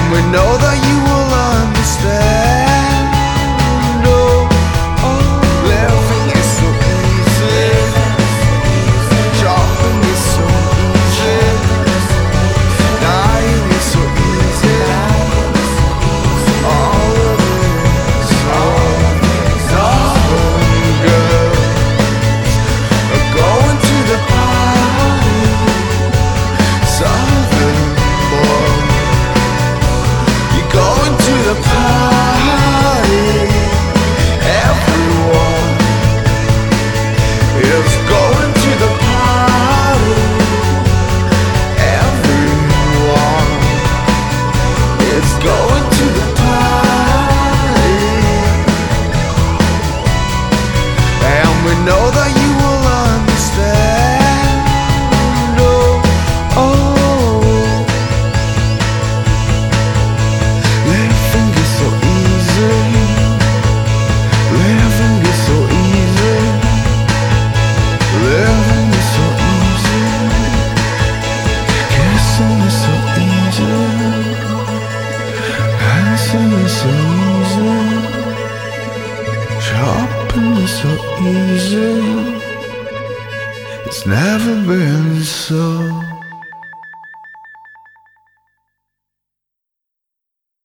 we know that you will understand. Oh, living is so easy, shopping is so easy, dying is so easy. All of it is so good. Going to the party, Southern boy. You're going to the party. Everyone is going to the party. Everyone is going to the party. And we know that you will understand. Oh, living is so easy. Living is so easy. Living is so easy. Kissing is so easy. Dancing is so easy. Shopping is so easy. It's never been so